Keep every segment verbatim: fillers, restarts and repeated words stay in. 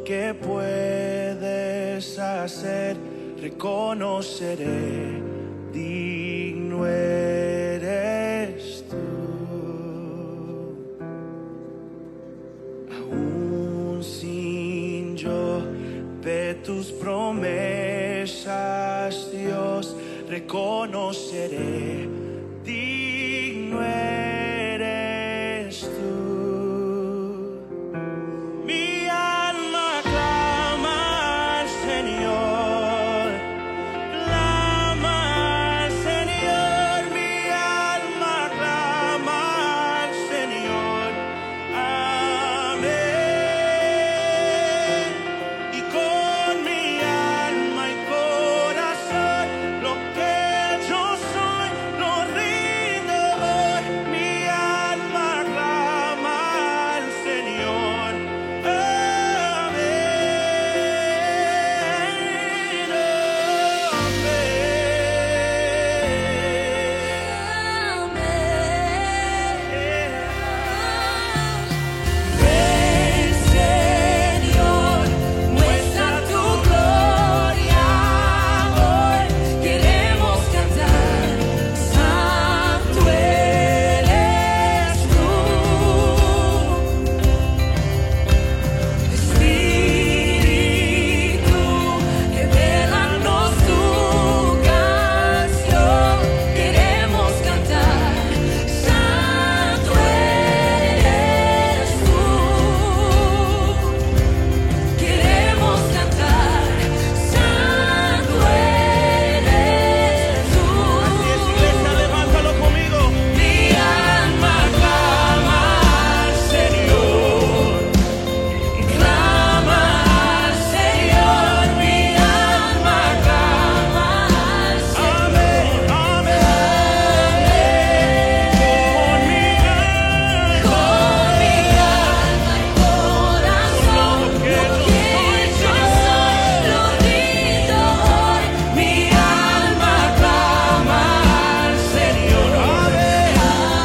que puedes hacer, reconoceré, digno eres tú. Aún sin yo ver tus promesas, Dios, reconoceré, digno eres tú. Mi alma clama al Señor, clama al Señor, mi alma clama al Señor, amén. Y con mi alma y corazón, lo que yo soy, lo rindo hoy. Mi alma clama al Señor, amén, Ven, Señor, muestra tu gloria hoy. Queremos cantar, santo eres tú. Espíritu, revélanos tu canción. Queremos cantar, santo eres tú. Queremos cantar, santo eres tú. Así es, iglesia, levántalo conmigo. Mi alma clama al Señor, clama al Señor, mi alma clama al Amén, Señor. amén. Con mi alma, Con mi alma y corazón, lo que yo soy, lo rindo hoy. Mi alma clama al Señor, amén.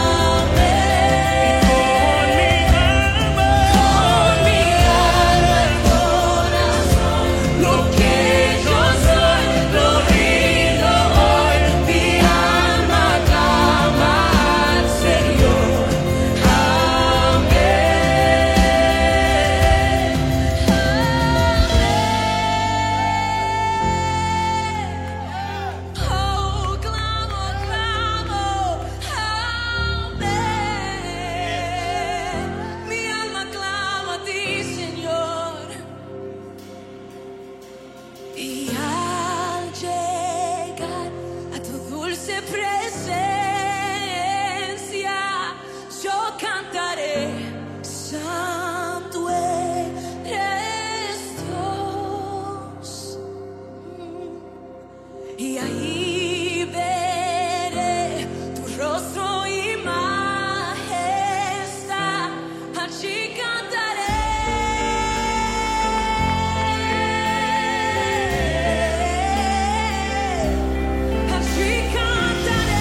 Con mi alma y corazón, lo que yo soy, lo rindo hoy. Mi alma clama al Señor, amén. Oh, clamo, clamo, amén. Mi alma clama a ti, Señor. Y al llegar a tu dulce presencia, yo cantaré, santo eres Dios. Y ahí veré tu rostro y majestad, allí cantaré, allí cantaré.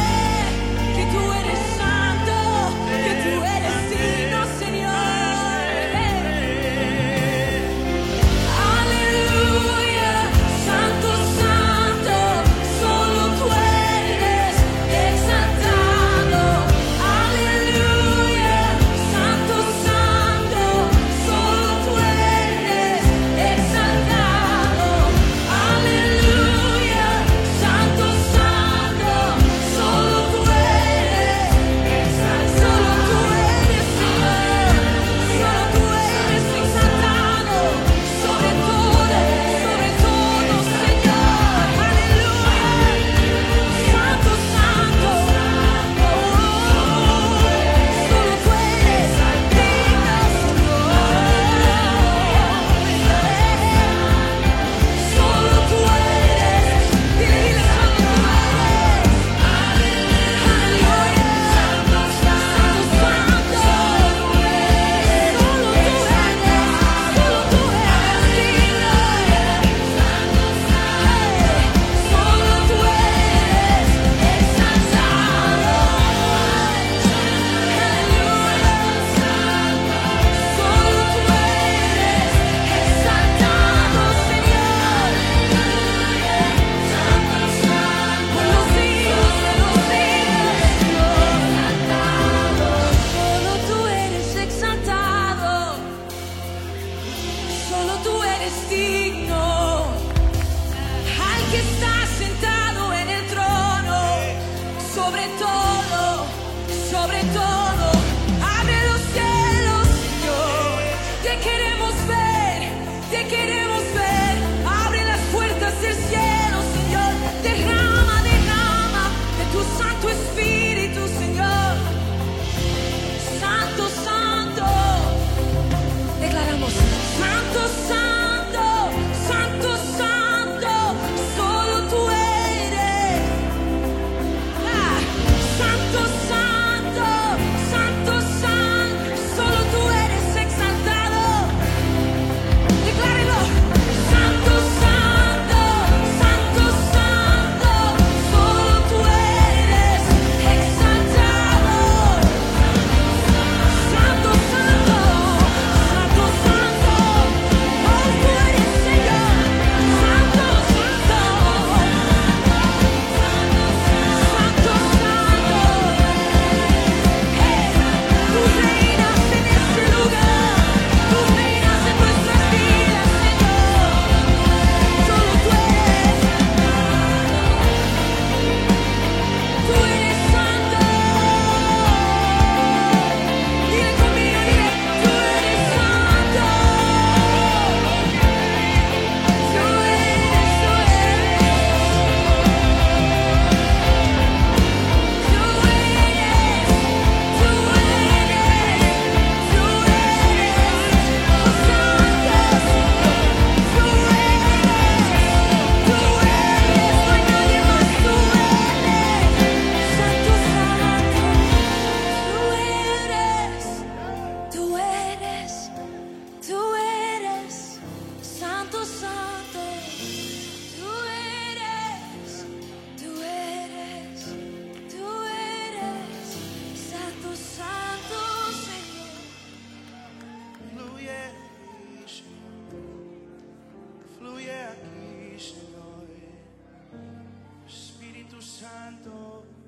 Santo.